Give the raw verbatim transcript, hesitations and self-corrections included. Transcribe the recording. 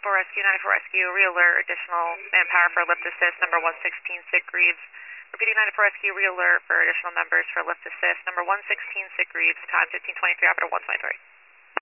ninety-four Rescue, ninety-four Rescue, re-alert additional manpower for lift assist, number one sixteen, Sick Greaves. Repeating ninety-four Rescue, re-alert for additional members for lift assist, number one sixteen, Sick Greaves, time fifteen twenty-three, operator one twenty-three.